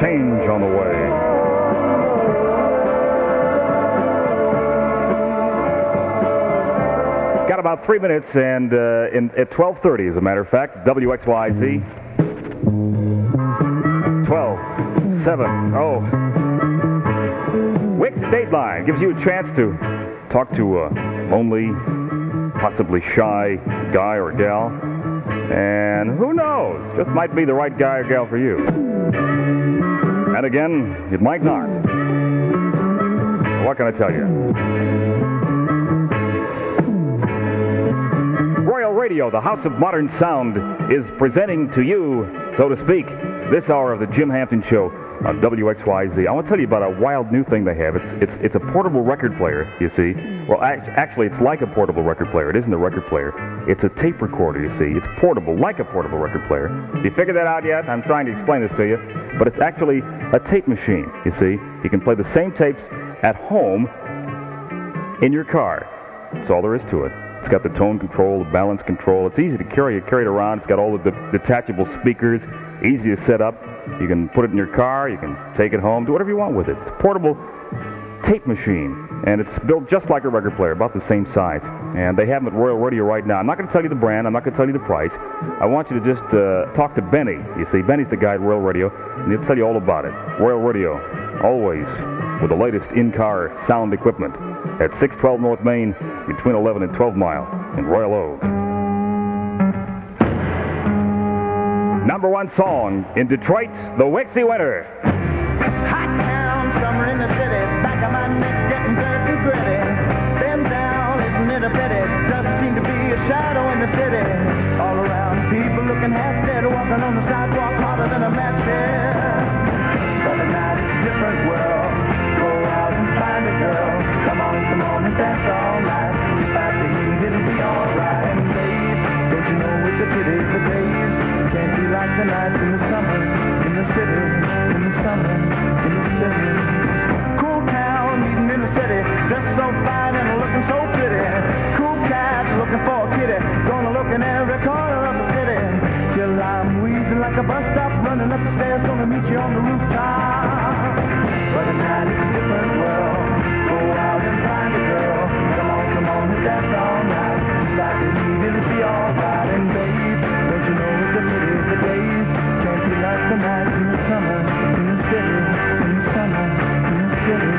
Change on the way. Got about 3 minutes, and at 12:30, as a matter of fact, WXYZ 1270. Wix Dateline gives you a chance to talk to a lonely, possibly shy guy or gal, and who knows, just might be the right guy or gal for you. And again, it might not. What can I tell you? Royal Radio, the House of Modern Sound, is presenting to you, so to speak, this hour of the Jim Hampton Show on WXYZ. I want to tell you about a wild new thing they have. It's a portable record player, you see. Well, actually, it's like a portable record player. It isn't a record player. It's a tape recorder, you see. It's portable, like a portable record player. You figured that out yet? I'm trying to explain this to you. But it's actually a tape machine, you see. You can play the same tapes at home in your car. That's all there is to it. It's got the tone control, the balance control. It's easy to carry. You carry it around. It's got all the detachable speakers. Easy to set up. You can put it in your car. You can take it home. Do whatever you want with it. It's a portable tape machine, and it's built just like a record player, about the same size. And they have them at Royal Radio right now. I'm not going to tell you the brand. I'm not going to tell you the price. I want you to just talk to Benny. You see, Benny's the guy at Royal Radio, and he'll tell you all about it. Royal Radio, always with the latest in-car sound equipment at 612 North Main, between 11 and 12 Mile in Royal Oak. #1 song in Detroit, the Wixie Winter. Hot town, summer in the city, back of my neck getting dirty gritty. Bend down, isn't it a pity? Doesn't seem to be a shadow in the city. All around, people looking half dead, walking on the sidewalk harder than a match head. But tonight it's a different world. Go out and find a girl. Come on and dance all night. Despite the heat, it'll be alright. And babe, don't you know it's a pity the days can't be like the nights in the summer, in the city, in the summer, in the city. Cool town, meeting in the city, dressed so fine and looking so pretty. Cool cat, looking for a kitty, gonna look in every corner of the city. Till I'm wheezing like a bus stop, running up the stairs, gonna meet you on the rooftop. But tonight it's a different world. Go out and find a girl. Come on and dance all night. Like the heat, it'll be alright. And babe, don't you know it's a pity the days can't be like the nights in the summer, in the city, in the summer, in the city.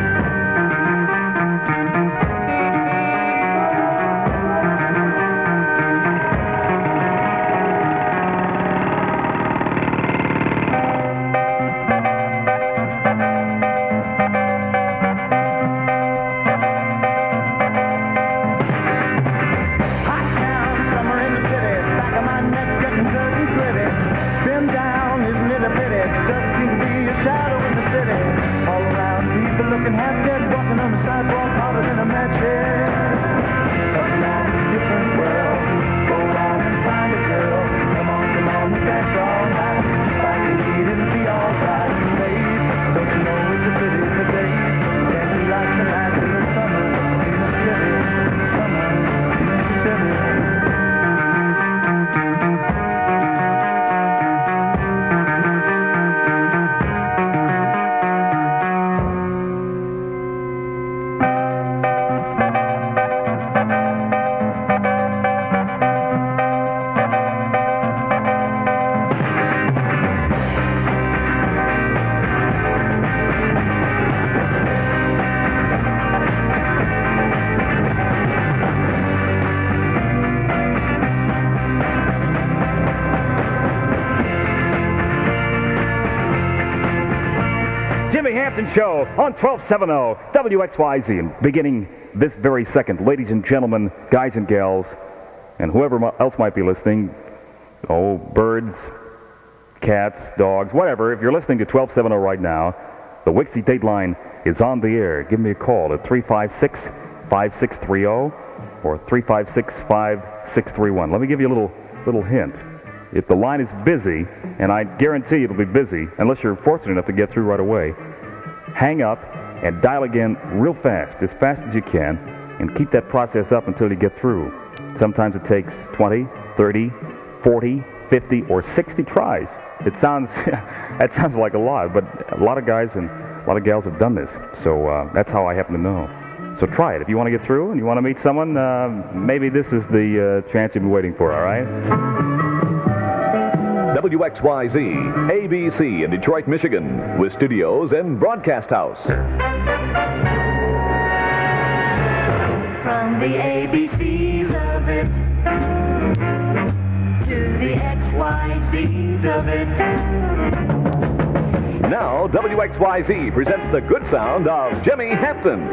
Looking half dead, walking on the sidewalk harder than a match head. But now it's a different world. Go out and find a girl. Come on and dance all night. Despite the heat, it'll be alright. And babe, don't you know it's a pity the days can't be like the nights in the summer, in the city, in the summer, in the city. Jimmy Hampton Show on 1270 WXYZ. And beginning this very second, ladies and gentlemen, guys and gals, and whoever else might be listening, oh, birds, cats, dogs, whatever, if you're listening to 1270 right now, the Wixie Dateline is on the air. Give me a call at 356-5630 or 356-5631. Let me give you a little hint. If the line is busy, and I guarantee it'll be busy, unless you're fortunate enough to get through right away, hang up and dial again real fast as you can, and keep that process up until you get through. Sometimes it takes 20, 30, 40, 50, or 60 tries It sounds, that sounds like a lot, but a lot of guys and a lot of gals have done this. So that's how I happen to know. So try it. If you want to get through and you want to meet someone, maybe this is the chance you've been waiting for, all right? WXYZ, ABC in Detroit, Michigan, with studios and broadcast house. From the ABCs of it to the XYZs of it. Now, WXYZ presents the good sound of Jimmy Hampton.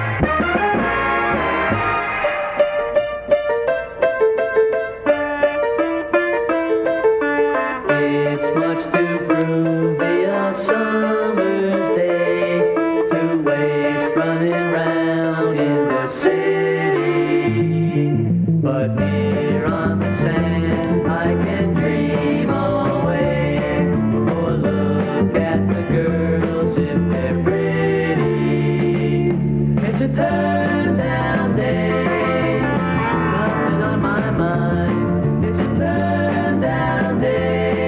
It's much too groovy a summer's day to waste running round in the city. But here on the sand I can dream away. Oh, look at the girls if they're pretty. It's a turn down day, nothing on my mind. It's a turn down day.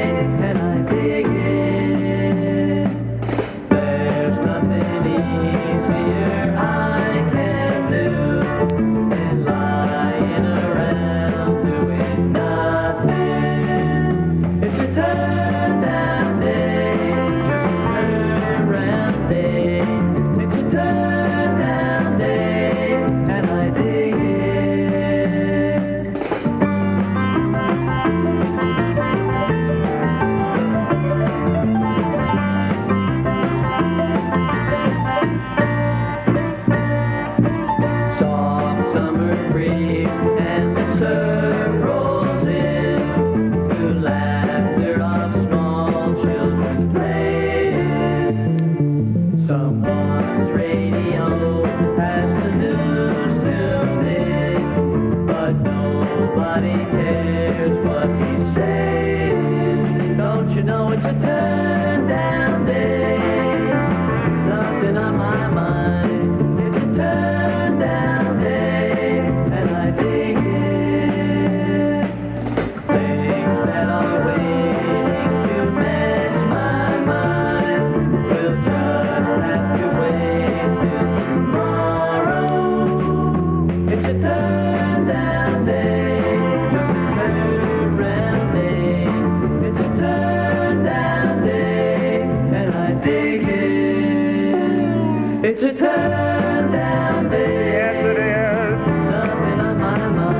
It's a turn down day. Yes, it is. Nothing on my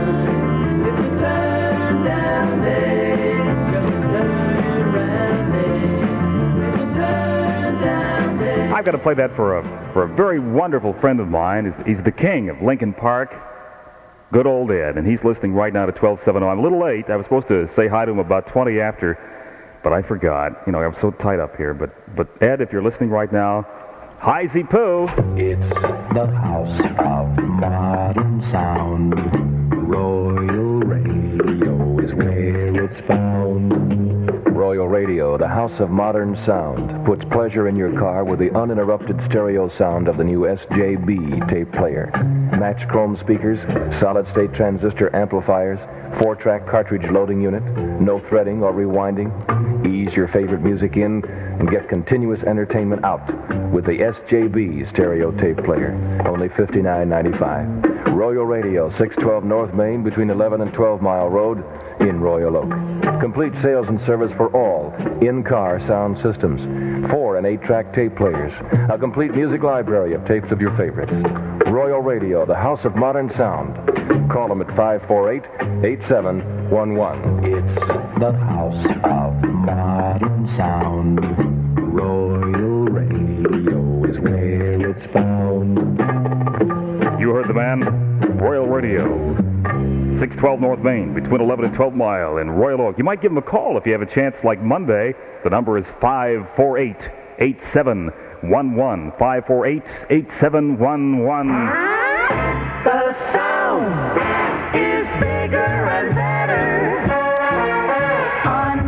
mind. It's a turn down day. Just a turn round day. It's a turn down day. I've got to play that for a very wonderful friend of mine. He's the king of Lincoln Park. Good old Ed, and he's listening right now to 1270. I'm a little late. I was supposed to say hi to him about 20 after, but I forgot. You know, I'm so tight up here. But Ed, if you're listening right now, hi-zy poo. It's the house of modern sound. Royal Radio is where it's found. Royal Radio, the house of modern sound, puts pleasure in your car with the uninterrupted stereo sound of the new SJB tape player. Match chrome speakers, solid-state transistor amplifiers, 4-track cartridge loading unit, no threading or rewinding. Ease your favorite music in and get continuous entertainment out with the SJB stereo tape player. Only $59.95. Royal Radio, 612 North Main, between 11 and 12 Mile Road in Royal Oak. Complete sales and service for all in-car sound systems. 4 and 8-track tape players. A complete music library of tapes of your favorites. Royal Radio, the house of modern sound. Call them at 548-8711. It's the house of modern sound. Royal Radio is where it's found. You heard the man, Royal Radio. 612 North Main, between 11 and 12 Mile in Royal Oak. You might give them a call if you have a chance like Monday. The number is 548-8711. 548-8711. The sound is bigger and better on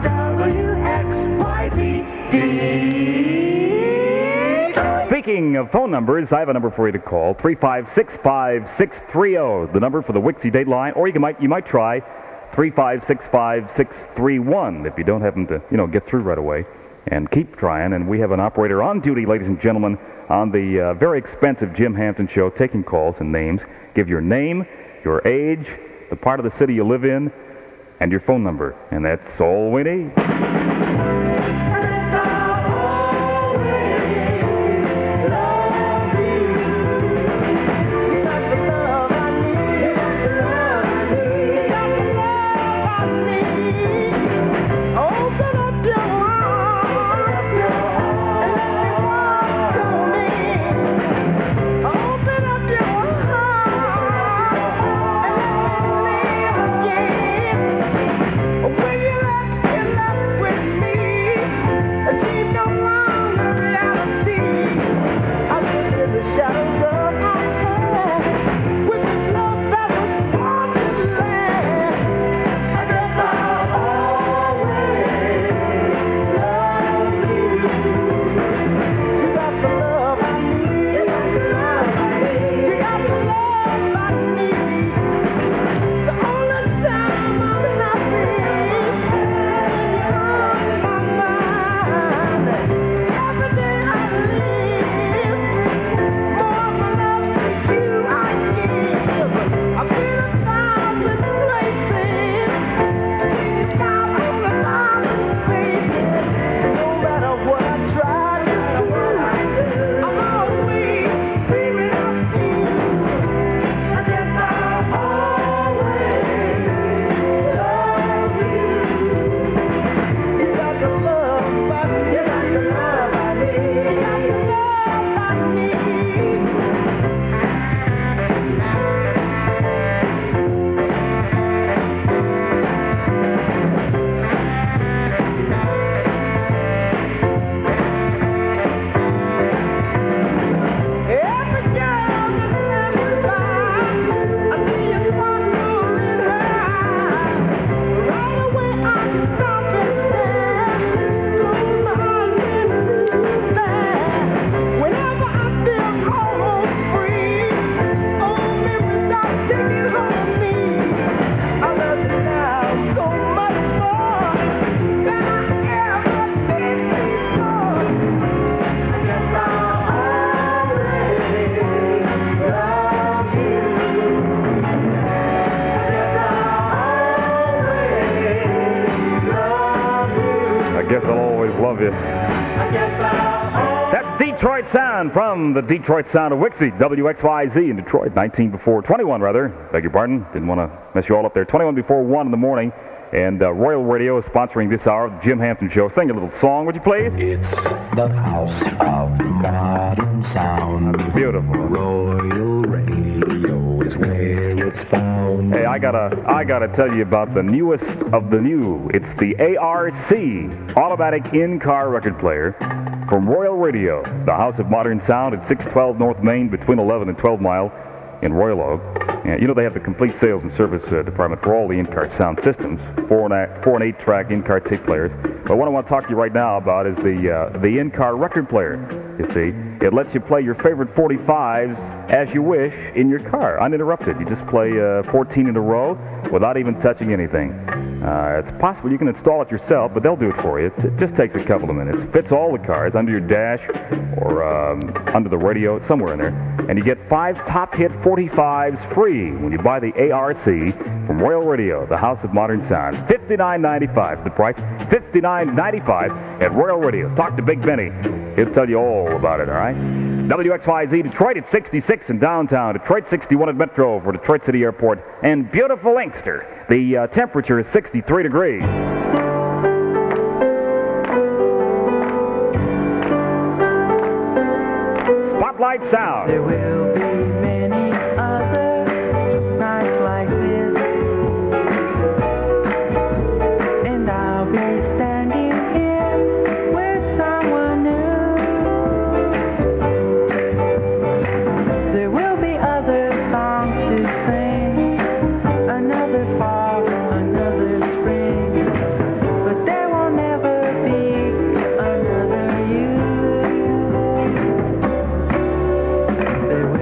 WXYZ. Speaking of phone numbers, I have a number for you to call, 356-5630, the number for the Wixie Dateline, or you might try 3565631 if you don't happen to, get through right away. And keep trying. And we have an operator on duty, ladies and gentlemen, on the very expensive Jim Hampton Show, taking calls and names. Give your name, your age, the part of the city you live in, and your phone number. And that's all we need. That's Detroit Sound from the Detroit Sound of Wixie, WXYZ in Detroit, 21 rather. Beg your pardon. Didn't want to mess you all up there. 21 before 1 in the morning. And Royal Radio is sponsoring this hour of the Jim Hampton Show. Sing a little song, would you please? It's the house of modern sound. Beautiful. Royal Radio is where it's found. Hey, I gotta tell you about the newest of the new. It's the ARC, automatic in-car record player from Royal Radio, the house of modern sound at 612 North Main between 11 and 12 Mile in Royal Oak. And they have the complete sales and service department for all the in-car sound systems, 4 and 8-track in-car tape players. But what I want to talk to you right now about is the in-car record player. You see, it lets you play your favorite 45s as you wish in your car, uninterrupted. You just play 14 in a row without even touching anything. It's possible you can install it yourself, but they'll do it for you. It just takes a couple of minutes. Fits all the cars under your dash or under the radio, somewhere in there. And you get 5 top hit 45s free when you buy the ARC from Royal Radio, the house of modern sound. $59.95 is the price. $59.95 at Royal Radio. Talk to Big Benny. He'll tell you all about it, all right? WXYZ Detroit at 66 in downtown. Detroit 61 at Metro for Detroit City Airport. And beautiful Inkster. The temperature is 63 degrees. Spotlight Sound. There will be many other nights like this, and I'll be standing here with someone new. There will be other songs to sing, another fall, another spring, but there will never be another you. There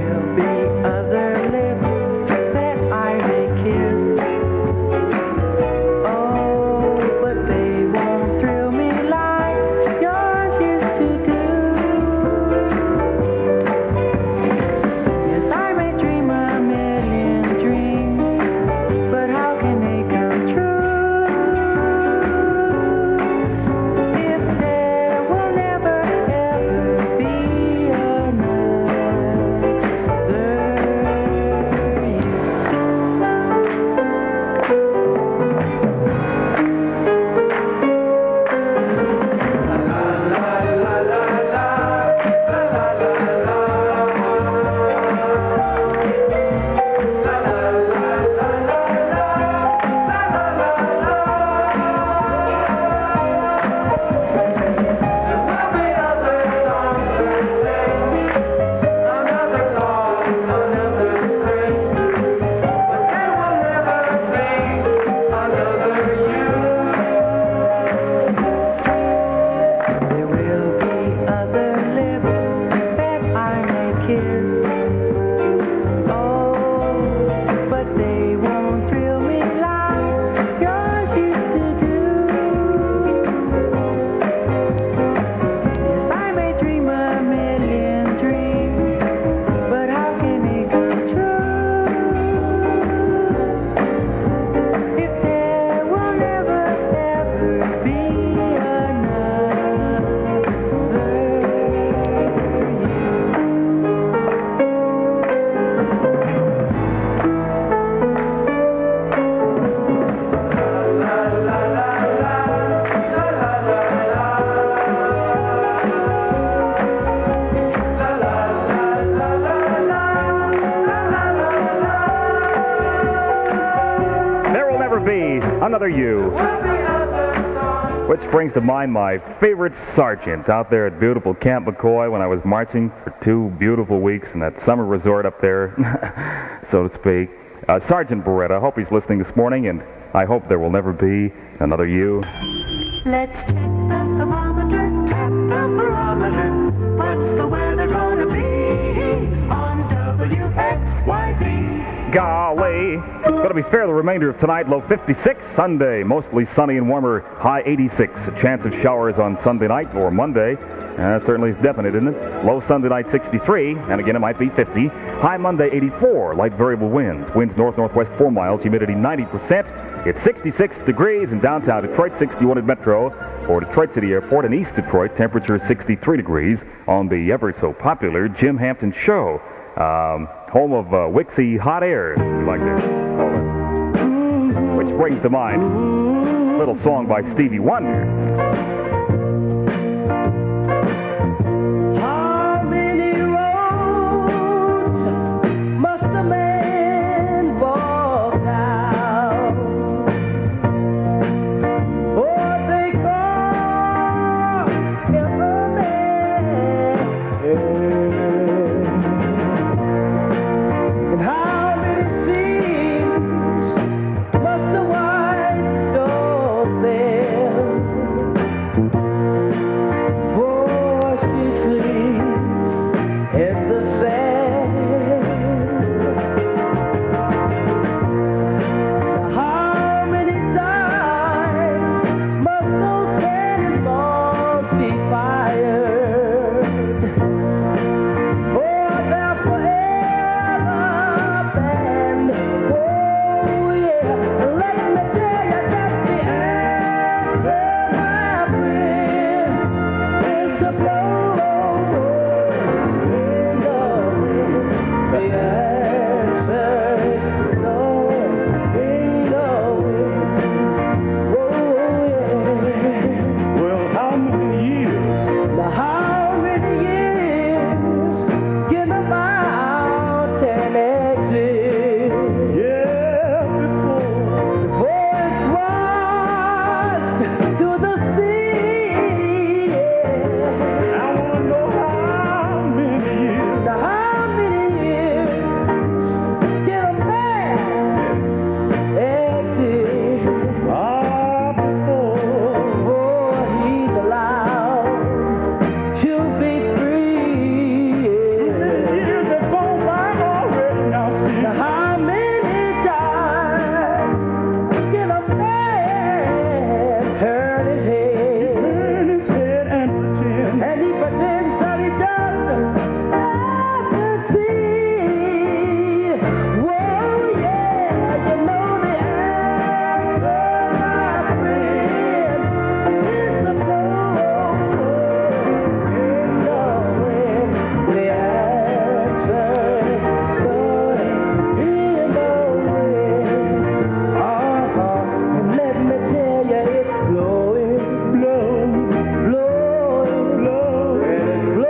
Another You. Which brings to mind my favorite sergeant out there at beautiful Camp McCoy when I was marching for 2 beautiful weeks in that summer resort up there, so to speak. Sergeant Beretta, I hope he's listening this morning, and I hope there will never be another you. Let's check the thermometer, check the barometer. What's the weather gonna be on WXYZ? Golly. Going to be fair the remainder of tonight. Low 56. Sunday, mostly sunny and warmer. High 86. A chance of showers on Sunday night or Monday. Certainly is definite, isn't it? Low Sunday night 63. And again, it might be 50. High Monday 84. Light variable winds. Winds north-northwest 4 miles. Humidity 90%. It's 66 degrees in downtown Detroit, 61 at Metro or Detroit City Airport. In East Detroit, temperature is 63 degrees on the ever-so-popular Jim Hampton Show. Home of Wixie Hot Air, we like to call it. Which brings to mind a little song by Stevie Wonder. How many roads must a man walk down? Oh, they call every man. And how many seas must the white dog sail? For she sleeps in the sand. How many times must those cannonballs be fired? For they're forever banned. Oh yeah, let me tell you that the answer, my friend, is a blow in the wind. The answer is blowing in the wind. Oh yeah. Well, how many years? Now how many years can a mountain exist? Yeah, before it's washed to the sea. Yeah. I wanna know how many years. Now how many years can a man exist? Before he's allowed to be free. Years have gone by already now. Now how many times can a man turn his head and pretend? And he pretends that he doesn't see. Whoa, yeah, you know the answer, my friend, is the blow in the wind. The answer is blowing in the wind. And let me tell you, it's blowing, blowing, blowing, blowing,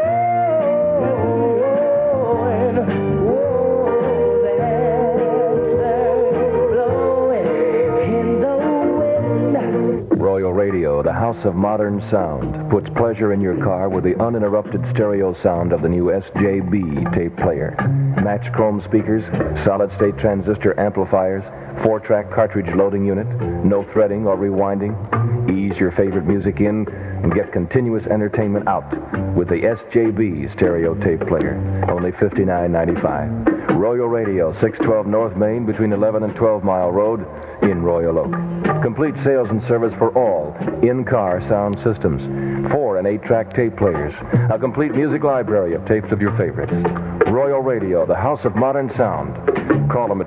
blowing. Whoa, the answer is blowing in the wind. Royal Radio, the house of modern sound, puts pleasure in your car with the uninterrupted stereo sound of the new SJB tape player. Match chrome speakers, solid-state transistor amplifiers, 4-track cartridge loading unit, no threading or rewinding. Ease your favorite music in and get continuous entertainment out with the SJB stereo tape player. Only $59.95. Royal Radio, 612 North Main between 11 and 12 Mile Road in Royal Oak. Complete sales and service for all in-car sound systems. 4 and 8-track tape players. A complete music library of tapes of your favorites. Royal Radio, the house of modern sound. Call them at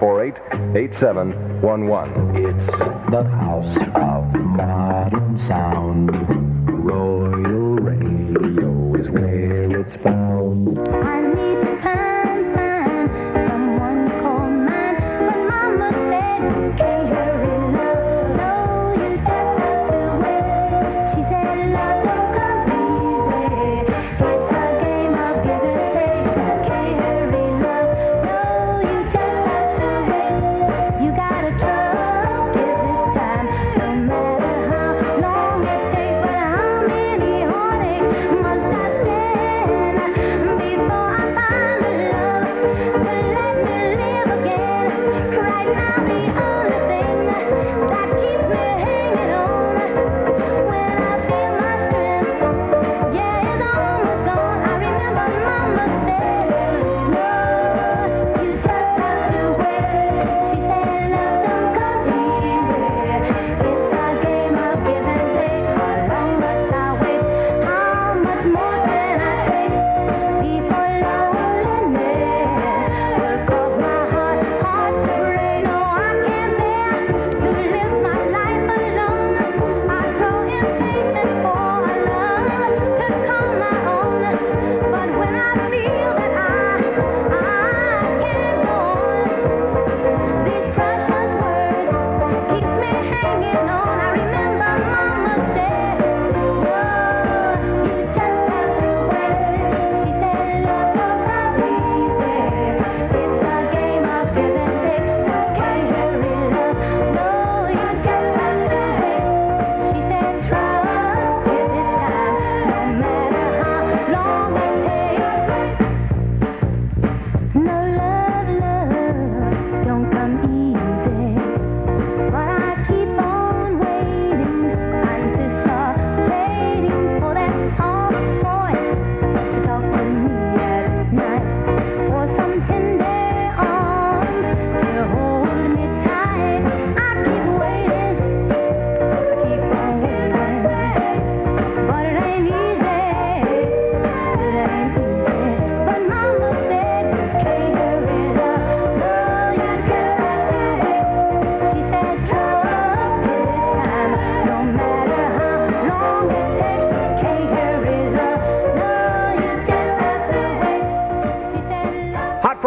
548-8711. It's the house of modern sound. Royal Radio is where it's found. I need to find someone to call mine. But Mama said, can't hurry, love. No, you just have to wait. She said, love don't come easy. It's a game of give and take. Can't hurry, love. No, you just have to wait. You gotta trust it this time.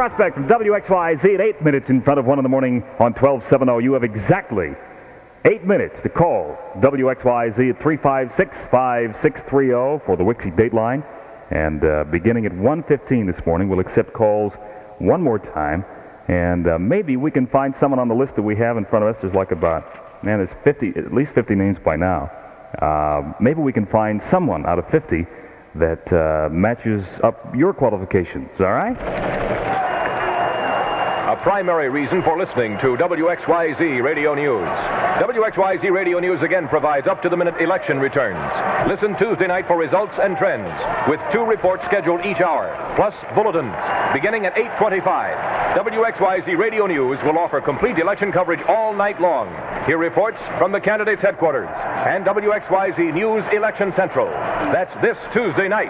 Prospect from WXYZ at 8 minutes in front of 1 in the morning on 1270. You have exactly 8 minutes to call WXYZ at 356-5630 for the Wixie Dateline. And beginning at 1:15 this morning, we'll accept calls one more time. And maybe we can find someone on the list that we have in front of us. There's like about, man, there's 50, at least 50 names by now. Maybe we can find someone out of 50 that matches up your qualifications, all right? A primary reason for listening to WXYZ Radio News. WXYZ Radio News again provides up-to-the-minute election returns. Listen Tuesday night for results and trends, with 2 reports scheduled each hour, plus bulletins, beginning at 8:25. WXYZ Radio News will offer complete election coverage all night long. Hear reports from the candidates' headquarters and WXYZ News Election Central. That's this Tuesday night.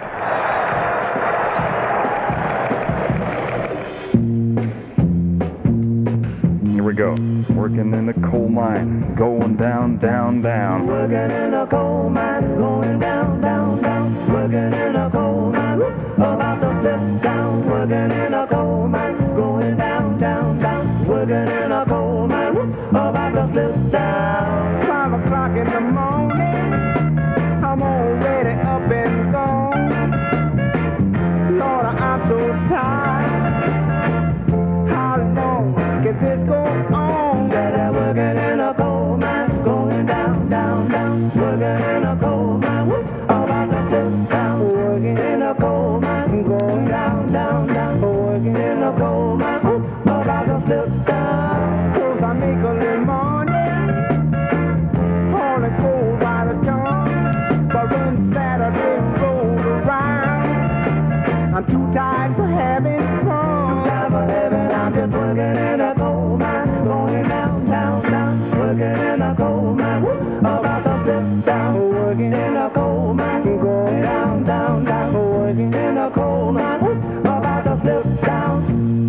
Here we go. Working in the coal mine, going down, down, down. Working in a coal mine, going down, down, down. Working in a coal mine, about to flip down. Working in a coal mine, going down, down, down. Working in a coal mine, about to flip down. 5 o'clock in the morning, I'm already up and gone. Lord, I'm so tired. How long can this go on? That I'm working in a coal mine, going down, down, down. Working in a coal mine, about to flip down. Working in a coal mine, going down, down, down. Working in a coal mine, about to flip down. 'Cause I make a little money, hauling coal by the ton. But when Saturday rolls around, I'm too tired for having fun. Too tired for having, I'm just working in a coal mine, going down, down, down. Working in a coal mine, about to flip down. Working in a coal mine, going down, down, down. Working in a coal mine, about to flip down.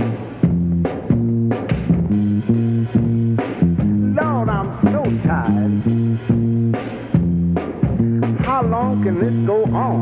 Lord, I'm so tired. How long can this go on?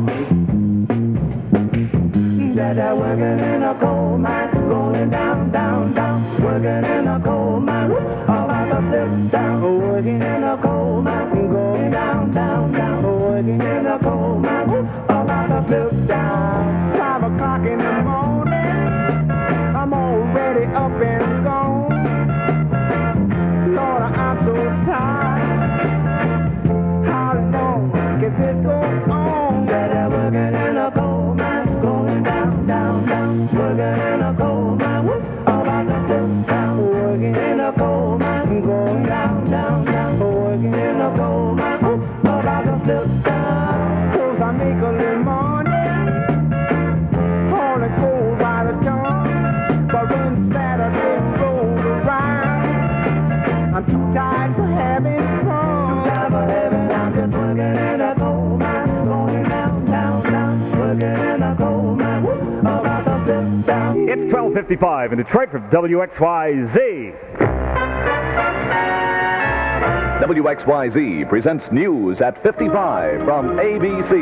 That I'm working in a coal mine, going down, down, down. Working in a coal mine, about to flip down. Working in a coal mine, going down, down, down. Working in a coal mine, about to flip down. 5 o'clock in the morning, I'm already up and gone. Lord, I'm so tired. How long can this go on? That I'm working in a coal mine, going down, down, down. Working in a coal mine, about to flip down. Working in a coal mine, going down, down, down. Working in a coal mine, about to flip down. 'Cause I make a little money, hauling coal by the ton. But when Saturday rolls around, I'm too tired for having fun. Too tired for having, I'm just working in a coal mine, going down, down, down. Working in a coal mine, about to flip down. It's 12:55 in Detroit from WXYZ. WXYZ presents news at 55 from ABC.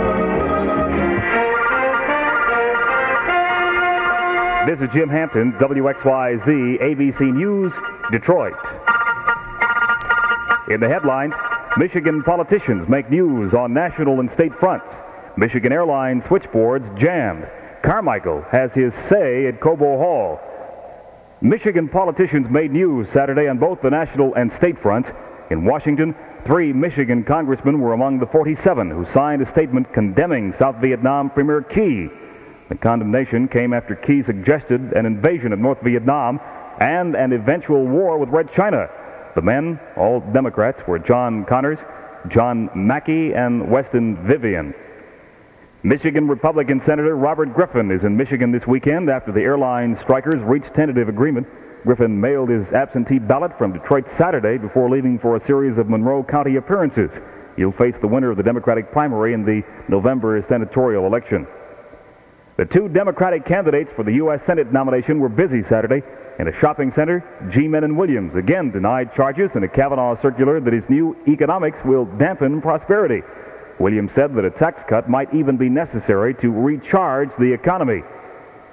This is Jim Hampton, WXYZ, ABC News, Detroit. In the headlines, Michigan politicians make news on national and state fronts. Michigan Airlines switchboards jammed. Carmichael has his say at Cobo Hall. Michigan politicians made news Saturday on both the national and state fronts. In Washington, 3 Michigan congressmen were among the 47 who signed a statement condemning South Vietnam Premier Key. The condemnation came after Key suggested an invasion of North Vietnam and an eventual war with Red China. The men, all Democrats, were John Connors, John Mackey, and Weston Vivian. Michigan Republican Senator Robert Griffin is in Michigan this weekend after the airline strikers reached tentative agreement. Griffin mailed his absentee ballot from Detroit Saturday before leaving for a series of Monroe County appearances. He'll face the winner of the Democratic primary in the November senatorial election. The 2 Democratic candidates for the U.S. Senate nomination were busy Saturday. In a shopping center, G. Menon Williams again denied charges in a Kavanaugh circular that his new economics will dampen prosperity. Williams said that a tax cut might even be necessary to recharge the economy.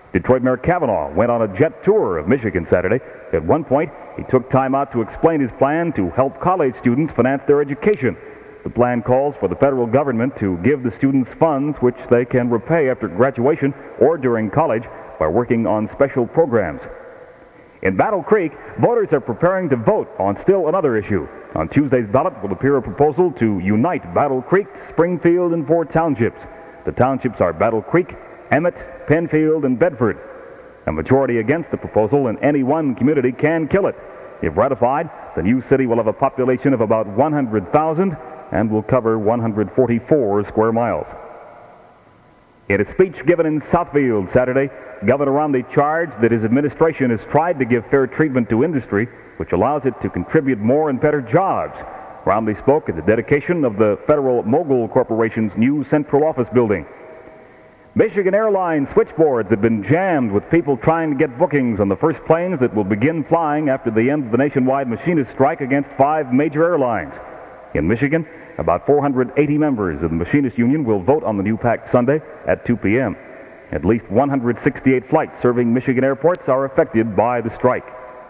Detroit Mayor Kavanaugh went on a jet tour of Michigan Saturday. At one point, he took time out to explain his plan to help college students finance their education. The plan calls for the federal government to give the students funds which they can repay after graduation or during college by working on special programs. In Battle Creek, voters are preparing to vote on still another issue. On Tuesday's ballot will appear a proposal to unite Battle Creek, Springfield, and 4 townships. The townships are Battle Creek, Emmett, Penfield, and Bedford. A majority against the proposal in any one community can kill it. If ratified, the new city will have a population of about 100,000 and will cover 144 square miles. In a speech given in Southfield Saturday, Governor Romney charged that his administration has tried to give fair treatment to industry, which allows it to contribute more and better jobs. Romney spoke at the dedication of the Federal Mogul Corporation's new central office building. Michigan Airlines switchboards have been jammed with people trying to get bookings on the first planes that will begin flying after the end of the nationwide machinist strike against 5 major airlines. In Michigan, about 480 members of the Machinist Union will vote on the new pact Sunday at 2 p.m. At least 168 flights serving Michigan airports are affected by the strike.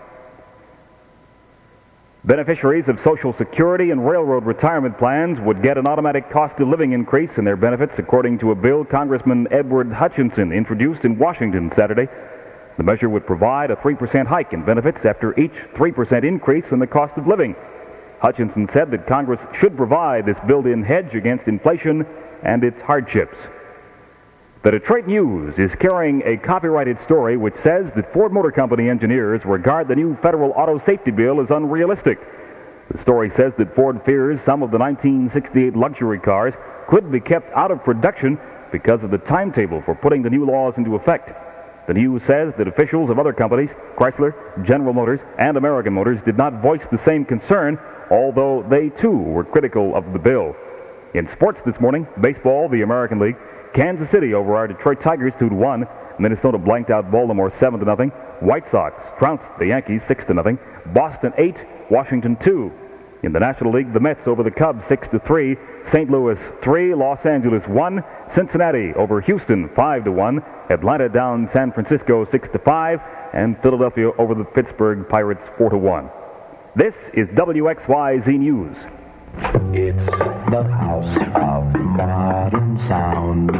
Beneficiaries of Social Security and railroad retirement plans would get an automatic cost of living increase in their benefits, according to a bill Congressman Edward Hutchinson introduced in Washington Saturday. The measure would provide a 3% hike in benefits after each 3% increase in the cost of living. Hutchinson said that Congress should provide this built-in hedge against inflation and its hardships. The Detroit News is carrying a copyrighted story which says that Ford Motor Company engineers regard the new federal auto safety bill as unrealistic. The story says that Ford fears some of the 1968 luxury cars could be kept out of production because of the timetable for putting the new laws into effect. The News says that officials of other companies, Chrysler, General Motors, and American Motors, did not voice the same concern, although they too were critical of the bill. In sports this morning, baseball, the American League, Kansas City over our Detroit Tigers 2-1. Minnesota blanked out Baltimore 7-0. White Sox trounced the Yankees 6-0. Boston 8, Washington 2. In the National League, the Mets over the Cubs 6-3. St. Louis 3, Los Angeles 1. Cincinnati over Houston 5-1. Atlanta down San Francisco 6-5. And Philadelphia over the Pittsburgh Pirates 4-1. This is WXYZ News. It's the house of modern sound.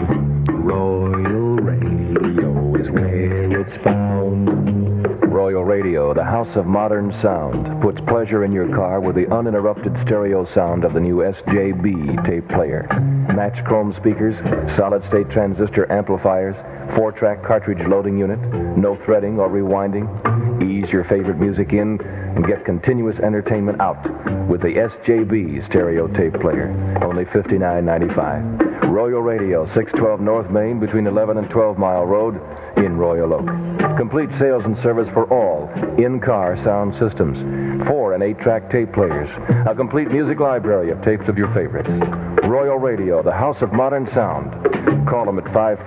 Royal Radio is where it's found. Royal Radio, the house of modern sound, puts pleasure in your car with the uninterrupted stereo sound of the new SJB tape player. Match chrome speakers, solid-state transistor amplifiers, 4-track cartridge loading unit, no threading or rewinding. Ease your favorite music in and get continuous entertainment out with the SJB stereo tape player. Only $59.95. Royal Radio, 612 North Main, between 11 and 12 Mile Road in Royal Oak. Complete sales and service for all in-car sound systems. 4 and 8-track tape players. A complete music library of tapes of your favorites. Royal Radio, the house of modern sound. Call them at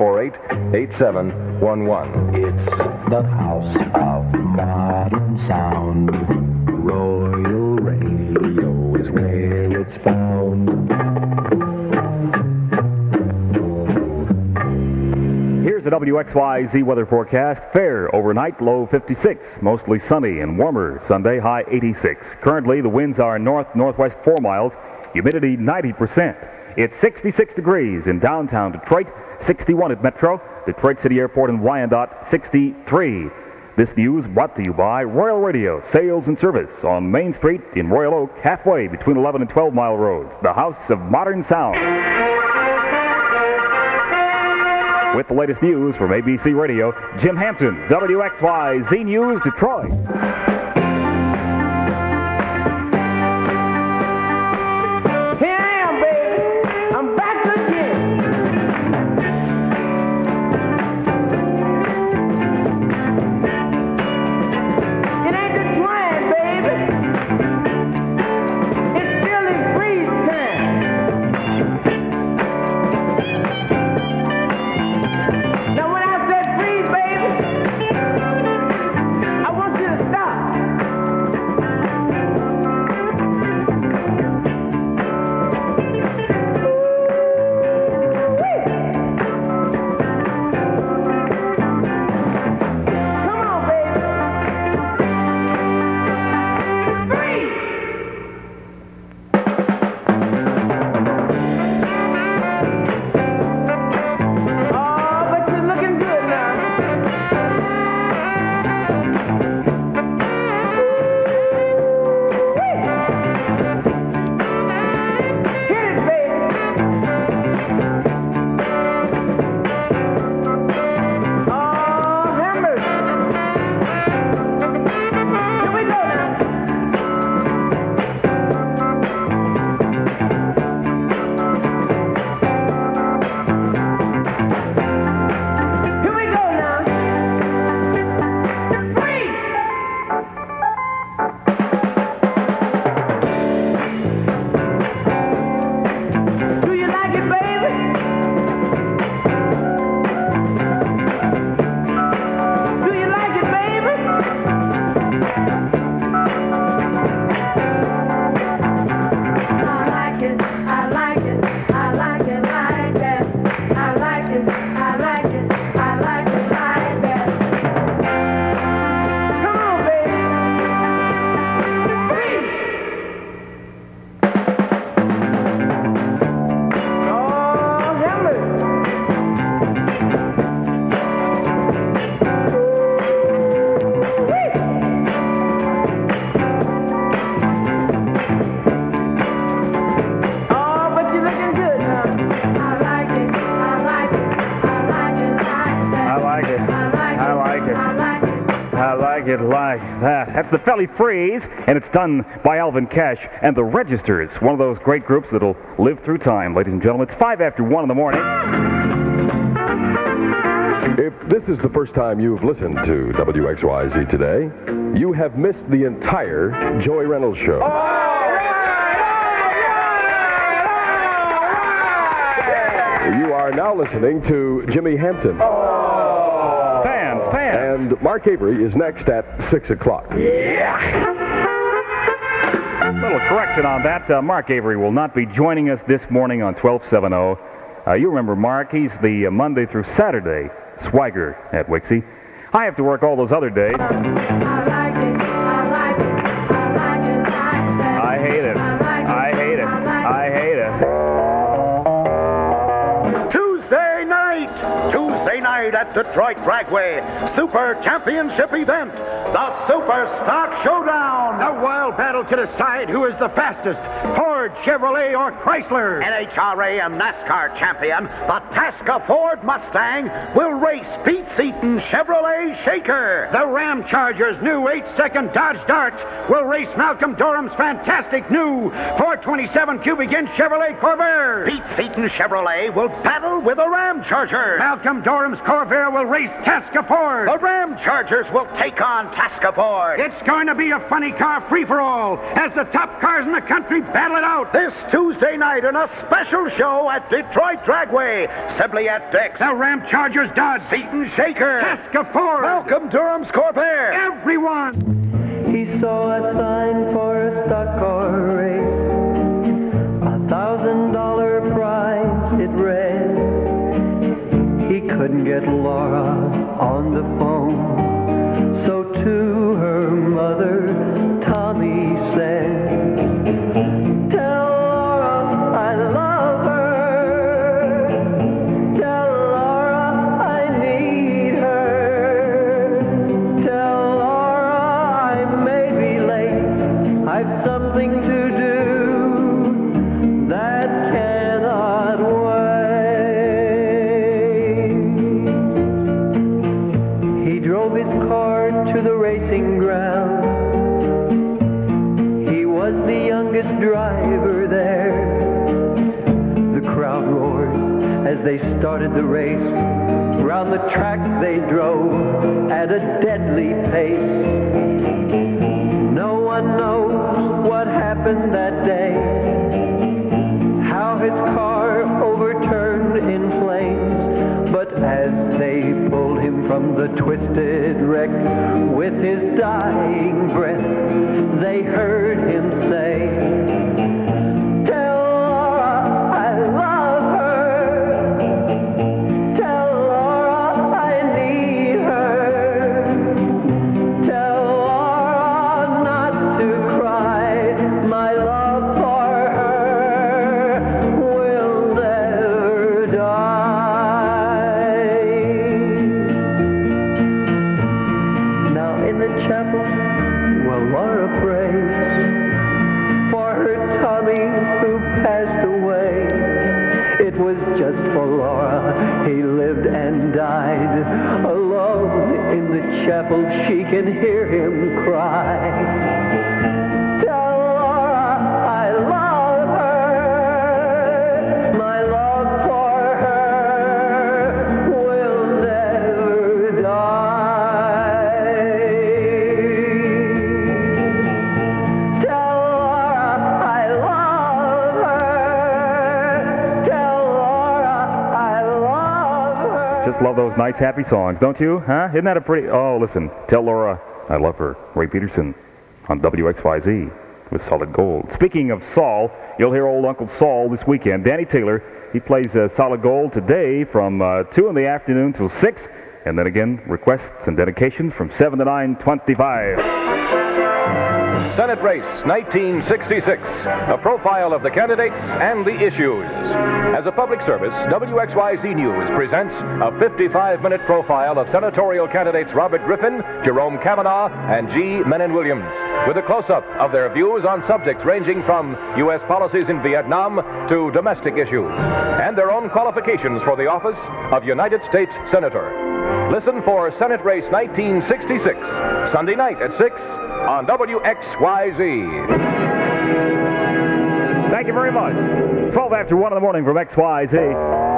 548-8711. It's the house of modern sound. Royal Radio is where it's found. Here's the WXYZ weather forecast. Fair overnight, low 56. Mostly sunny and warmer Sunday, high 86. Currently, the winds are north-northwest 4 miles. Humidity 90%. It's 66 degrees in downtown Detroit, 61 at Metro, Detroit City Airport and Wyandotte, 63. This news brought to you by Royal Radio, sales and service on Main Street in Royal Oak, halfway between 11 and 12 Mile Roads, the house of modern sound. With the latest news from ABC Radio, Jim Hampton, WXYZ News, Detroit. Here I am, baby. I'm back again. It ain't the twine, baby. It's still in freeze time. Now when I said freeze, baby, I want you to stop. like it like that. That's the Felly Freeze, and it's done by Alvin Cash and the Registers, one of those great groups that'll live through time, ladies and gentlemen. It's 5 after 1 in the morning. If this is the first time you've listened to WXYZ today, you have missed the entire Joey Reynolds show. You are now listening to Jimmy Hampton. Fans. And Mark Avery is next at 6 o'clock. Little correction on that. Mark Avery will not be joining us this morning on 1270. You remember Mark. He's the Monday through Saturday swagger at Wixie. I have to work all those other days. I hate it. I hate it. Tuesday night at Detroit Dragway, Super Championship event, the Super Stock Showdown. A wild battle to decide who is the fastest, Ford, Chevrolet, or Chrysler. NHRA and NASCAR champion, the Tasca Ford Mustang, will race Pete Seaton Chevrolet Shaker. The Ram Chargers' new 8-second Dodge Dart will race Malcolm Durham's fantastic new 427 cubic inch Chevrolet Corvair. Pete Seaton Chevrolet will battle with the Ram Chargers. Malcolm Durham's Corvair will race Tasca Ford. The Ram Chargers will take on Tasca Ford. It's going to be a funny car free-for-all as the top cars in the country battle it out. This Tuesday night in a special show at Detroit Dragway, simply at Dix. The Ram Chargers Dodge, Seaton Shaker, Tasca Ford, Malcolm Durham's Corvair. Everyone. He saw a sign for a stock car race, $1,000 prize it read. He couldn't get Laura on the phone, so to her mother, Tommy said, "Tell Laura I love her. Tell Laura I need her. Tell Laura I may be late. I've something to do that cannot wait." He drove his car to the racing ground. He was the youngest driver there. The crowd roared as they started the race. Round the track they drove at a deadly pace. No one knows what happened that day, how his car overturned in flames. But as they pulled him from the twisted wreck with his dying breath, they heard him say, "Tell Laura I love her. Tell Laura I need her. Tell Laura not to cry. My love for her will never die." Now in the chapel, well, Laura prays for her Tommy who passed away. It was just for Laura he lived and died. Alone in the chapel she can hear him cry, "Tell Laura I love her. My love for her will never die. Tell Laura I love her. Tell Laura I love her." Just love those nice, happy songs, don't you? Huh? Isn't that a pretty... Oh, listen. Tell Laura I love her. Ray Peterson on WXYZ with Solid Gold. Speaking of Saul, you'll hear old Uncle Saul this weekend. Danny Taylor, he plays Solid Gold today from 2 in the afternoon till 6. And then again, requests and dedications from 7 to 9:25. Senate Race 1966, a profile of the candidates and the issues. As a public service, WXYZ News presents a 55-minute profile of senatorial candidates Robert Griffin, Jerome Kavanaugh, and G. Menon Williams, with a close-up of their views on subjects ranging from U.S. policies in Vietnam to domestic issues, and their own qualifications for the office of United States Senator. Listen for Senate Race 1966, Sunday night at 6 on WXYZ. Thank you very much. 12 after 1 in the morning from XYZ.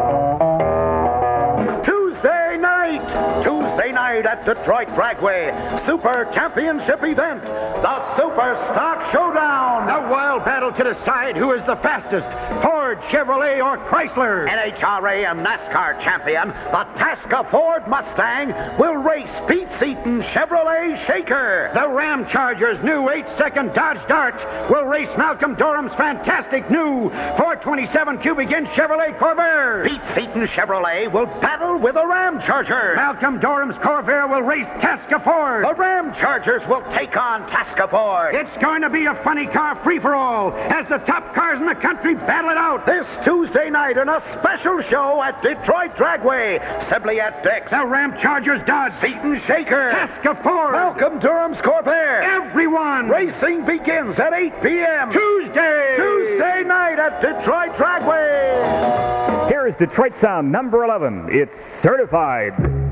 Tuesday night at Detroit Dragway, Super Championship event, the Super Stock Showdown. The wild battle to decide who is the fastest, Ford, Chevrolet, or Chrysler. NHRA and NASCAR champion, the Tasca Ford Mustang, will race Pete Seaton Chevrolet Shaker. The Ram Chargers' new 8-second Dodge Dart will race Malcolm Durham's fantastic new 427 cubic inch Chevrolet Corvair. Pete Seaton Chevrolet will battle with a Ram Charger. Malcolm Durham's Corvair will race Tasca Ford. The Ram Chargers will take on Tasca Ford. It's going to be a funny car free-for-all as the top cars in the country battle it out. This Tuesday night in a special show at Detroit Dragway, Sibley at Dix. The Ram Chargers Dodge. Seaton Shaker. Tasca Ford. Malcolm Durham's Corvair. Everyone. Racing begins at 8 p.m. Tuesday night at Detroit Dragway. Here is Detroit Sound number 11. It's certified.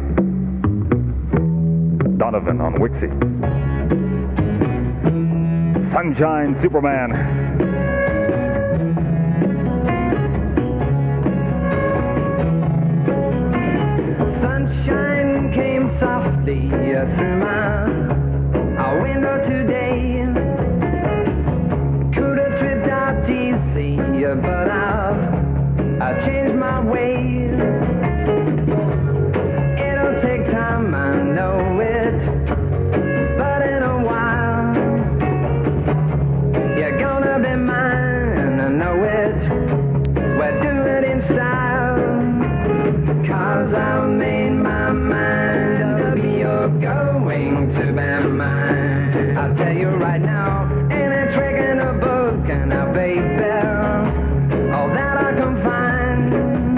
Donovan on Wixie. Sunshine Superman. Sunshine came softly through my window today. Could have tripped out easy, but I've changed my ways. It'll take time, I know it, but in a while you're gonna be mine, I know it. We'll do it in style, 'cause I've made my mind up, you're going to be mine. I'll tell you right now, ain't a trick in a book, and a baby, all that I can find.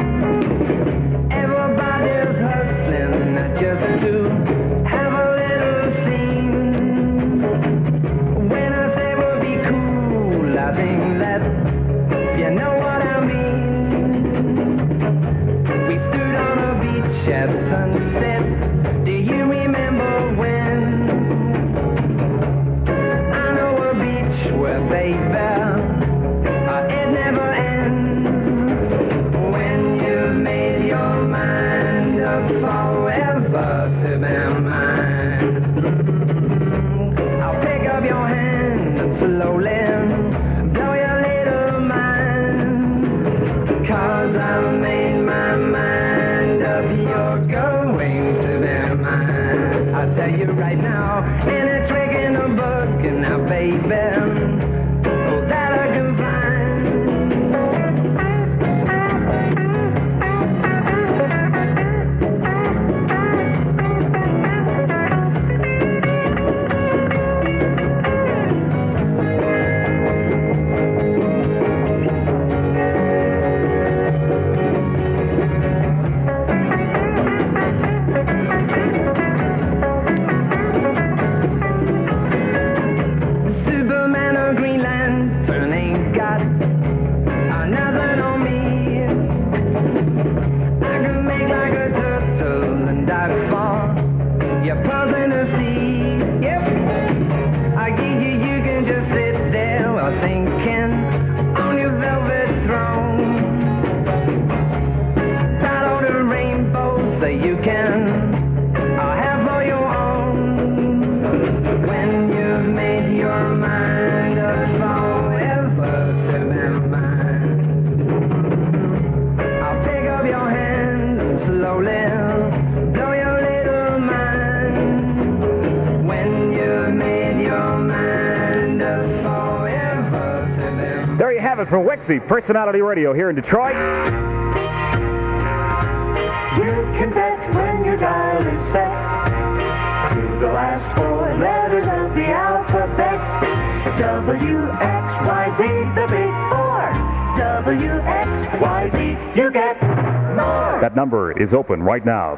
Everybody's hustling just to have a little scene. When I say we'll be cool, I think that you know what I mean. We stood on a beach at sunset. Do you remember when? I know a beach where, baby, it never ends. When you've made your mind up forever to be mine, I'll pick up your hand and slowly blow your little mind. 'Cause I've made my mind up, you're going to be mine. I'll tell you right now, ain't a trick in a book, and now, baby, all that I can find. Superman or Green Lantern ain't got nothing on me. I can make like a turtle and dive far. You're puzzling to see. Yep. I give you can just sit there while thinking on your velvet throne. Tie all the rainbows that you can have for your own. When you've made your mind up forever to be mine, I'll pick up your hand and slowly blow your little mind. When you've made your mind up forever to be mine. There you have it from Wixie, Personality Radio here in Detroit. You can bet when your dial is set to the last 4 letters of the alphabet. WXYZ, the big 4. WXYZ, you get more. That number is open right now,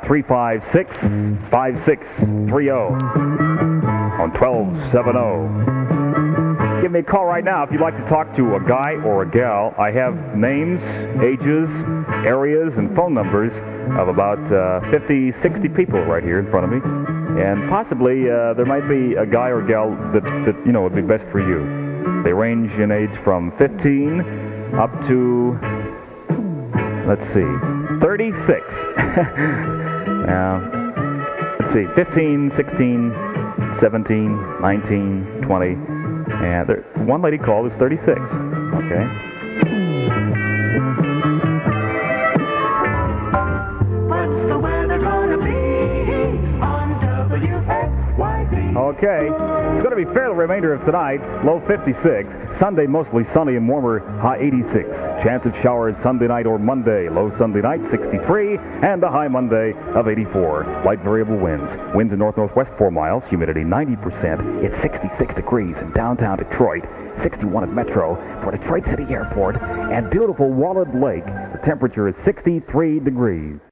356-5630 on 1270. Give me a call right now if you'd like to talk to a guy or a gal. I have names, ages, areas, and phone numbers of about 50, 60 people right here in front of me. And possibly there might be a guy or gal that you know would be best for you. They range in age from 15 up to, let's see, 36. Let's see, 15, 16, 17, 19, 20. And one lady called is 36. Okay. What's the weather gonna be on WXYZ? Okay. It's going to be fair the remainder of tonight. Low 56. Sunday mostly sunny and warmer. High 86. Chance of showers Sunday night or Monday. Low Sunday night 63 and a high Monday of 84. Light variable winds. Winds in north-northwest 4 miles. Humidity 90%. It's 66 degrees in downtown Detroit. 61 at Metro for Detroit City Airport and beautiful Wallet Lake. The temperature is 63 degrees.